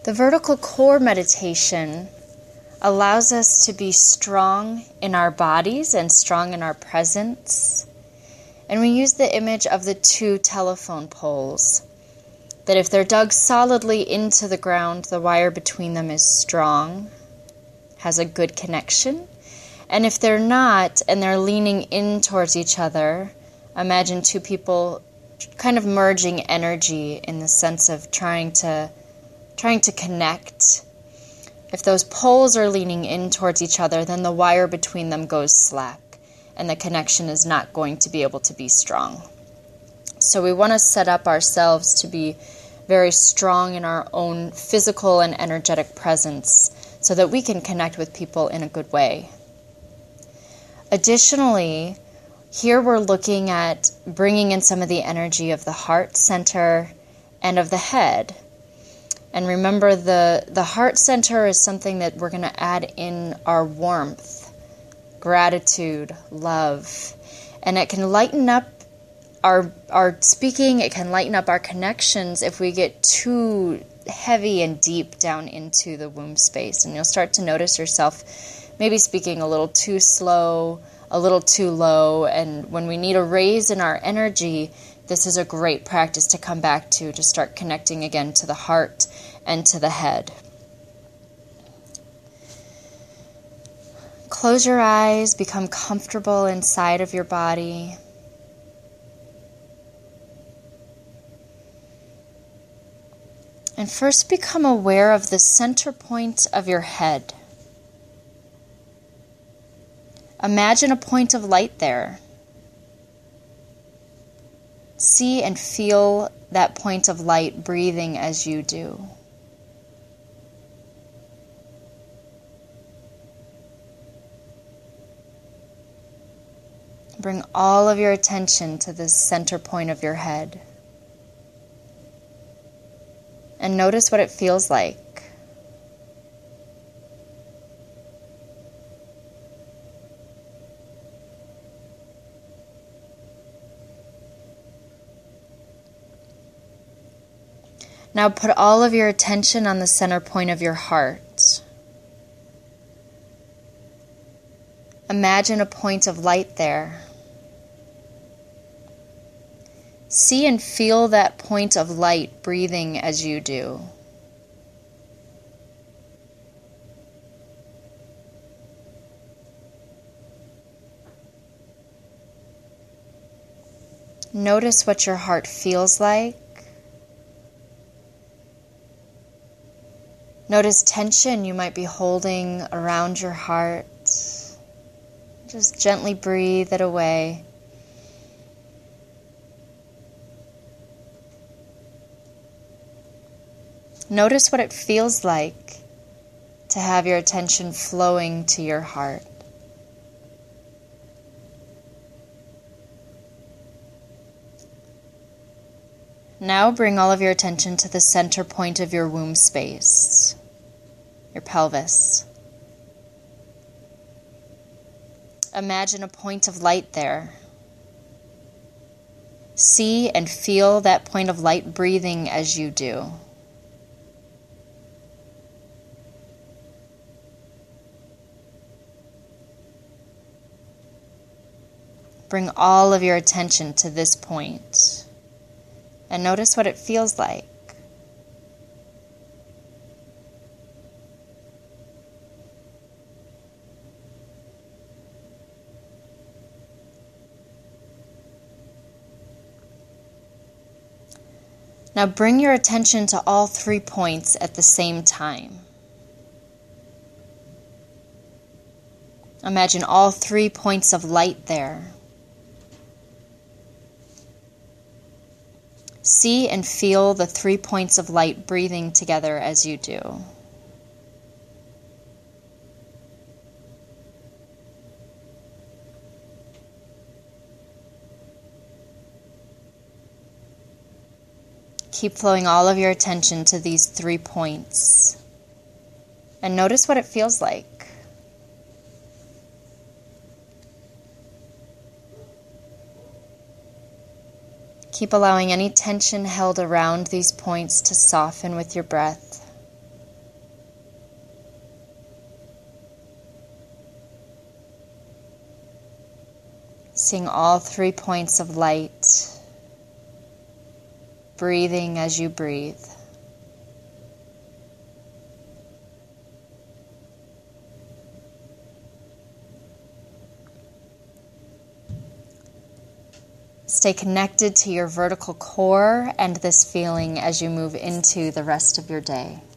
The vertical core meditation allows us to be strong in our bodies and strong in our presence. And we use the image of the two telephone poles, that if they're dug solidly into the ground, the wire between them is strong, has a good connection. And if they're not, and they're leaning in towards each other, imagine two people kind of merging energy in the sense of trying to connect. If those poles are leaning in towards each other, then the wire between them goes slack, and the connection is not going to be able to be strong. So we want to set up ourselves to be very strong in our own physical and energetic presence so that we can connect with people in a good way. Additionally, here we're looking at bringing in some of the energy of the heart center and of the head. And remember, the heart center is something that we're going to add in our warmth, gratitude, love. And it can lighten up our speaking, it can lighten up our connections if we get too heavy and deep down into the womb space. And you'll start to notice yourself maybe speaking a little too slow, a little too low. And when we need a raise in our energy, this is a great practice to come back to start connecting again to the heart and to the head. Close your eyes, become comfortable inside of your body. And first become aware of the center point of your head. Imagine a point of light there. See and feel that point of light breathing as you do. Bring all of your attention to this center point of your head. And notice what it feels like. Now put all of your attention on the center point of your heart. Imagine a point of light there. See and feel that point of light breathing as you do. Notice what your heart feels like. Notice tension you might be holding around your heart. Just gently breathe it away. Notice what it feels like to have your attention flowing to your heart. Now bring all of your attention to the center point of your womb space, your pelvis. Imagine a point of light there. See and feel that point of light breathing as you do. Bring all of your attention to this point and notice what it feels like. Now bring your attention to all 3 points at the same time. Imagine all 3 points of light there. See and feel the 3 points of light breathing together as you do. Keep flowing all of your attention to these 3 points. And notice what it feels like. Keep allowing any tension held around these points to soften with your breath. connecting all 3 points of light, breathing as you breathe. Stay connected to your vertical core and this feeling as you move into the rest of your day.